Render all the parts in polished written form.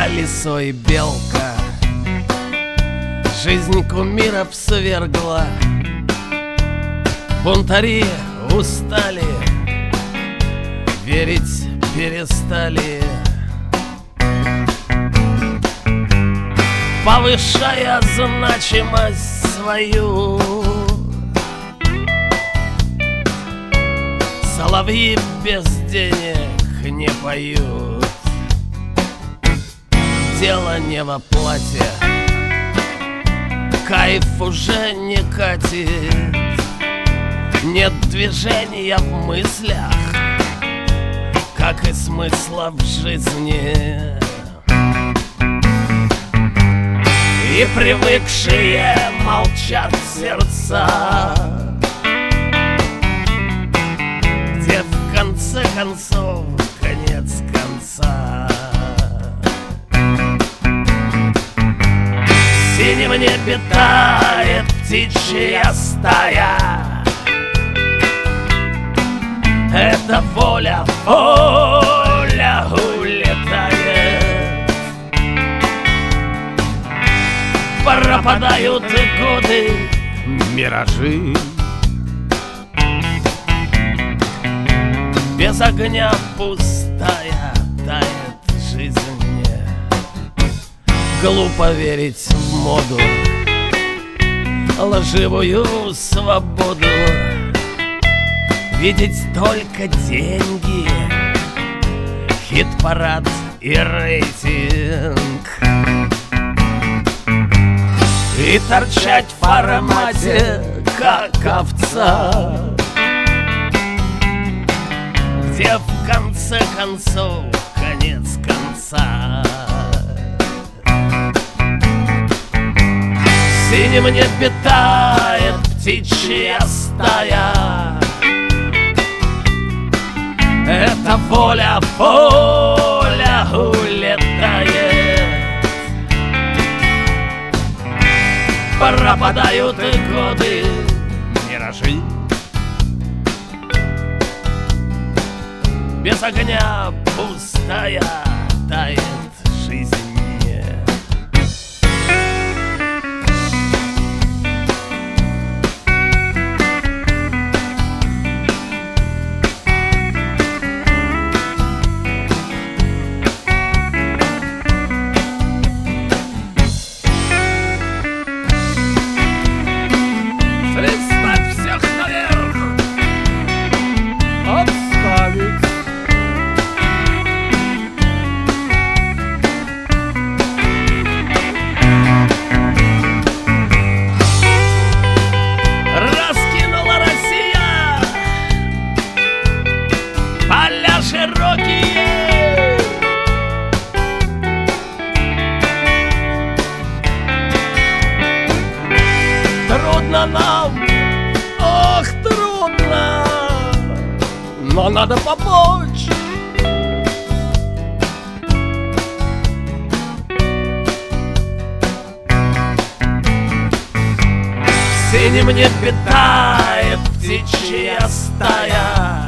колесо и белка жизнь кумиров свергла. Бунтари устали, верить перестали, повышая значимость свою. Соловьи без денег не поют. Дело не в оплате, кайф уже не катит. Нет движения в мыслях, как и смысла в жизни. И привыкшие молчат сердца, где в конце концов конец конца. В синем небе тает птичья стая. Это воля, воля улетает. Пропадают годы, миражи. Без огня пустая тает жизнь мне. Глупо верить в моду, лживую свободу. Видеть только деньги, хит-парад и рейтинг. И торчать в формате, как овца, где в конце концов конец конца. В синем небе тает птичья стая. Это воля, воля улетает. Пропадают и годы, миражи. Без огня пустая тает жизнь мне. Широкие, трудно нам, ох, трудно, но надо помочь. В синем небе тает птичья стая.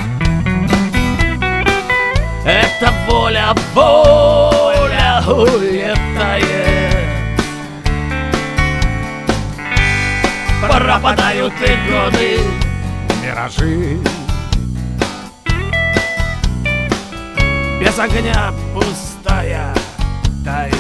Это воля, воля улетает. Пропадают и годы, миражи. Без огня пустая тает